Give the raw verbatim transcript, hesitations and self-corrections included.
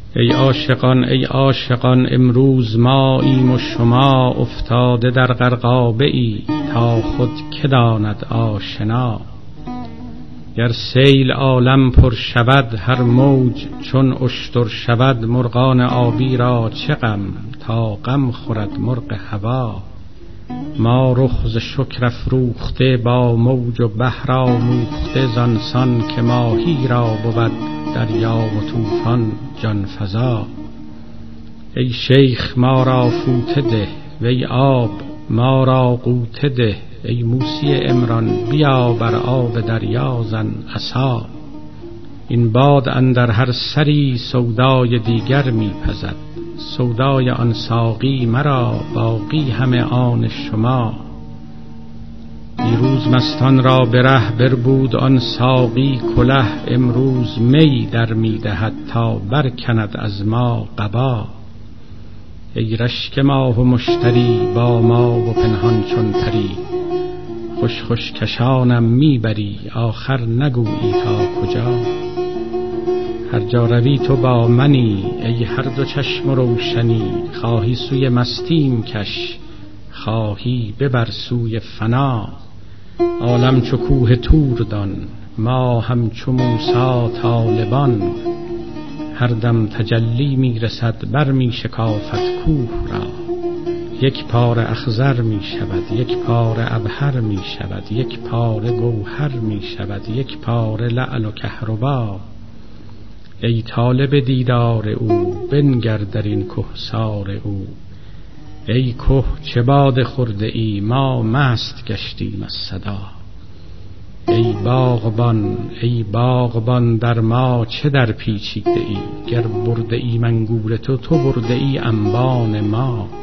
ای عاشقان ای عاشقان امروز ماییم و شما افتاده در غرقابه ای تا خود که داند آشنا. گر سیل عالم پر شود هر موج چون اشتر شود، مرغان آبی را چه غم تا غم خورد مرغ هوا. ما رخ ز شکر افروخته با موج و بحر آموخته، زانسان که ماهی را بود دریا و طوفان جان فزا. ای شیخ ما را فوته ده وی آب ما را غوطه ده، ای موسی عمران بیا بر آب دریا زن عصا. این باد اندر هر سری سودای دیگر می پزد، سودای آن ساقی مرا باقی همه آن شما. دیروز مستان را به ره بربود آن ساقی کله، امروز می در می دهد تا برکند از ما قبا. ای رشک ماه و مشتری با ما و پنهان چون پری، خوش خوش کشانم میبری آخر نگویی تا کجا. هر جا روی تو با منی ای هر دو چشم روشنی، خواهی سوی مستیم کش خواهی ببر سوی فنا. عالم چو کوه طور دان ما همچو موسی طالبان، هر دم تجلی میرسد بر می شکافت کوه را. یک پاره اخضر می شود یک پاره عبهر می شود، یک پاره گوهر می شود یک پاره لعل و کهربا. ای طالب دیدار او بنگر در این کهسار او، ای که چه باده خورده ای ما مست گشتیم از صدا. ای باغبان ای باغبان در ما چه در پیچیده ای، گر برده ای منگور تو تو برده ای انبان ما.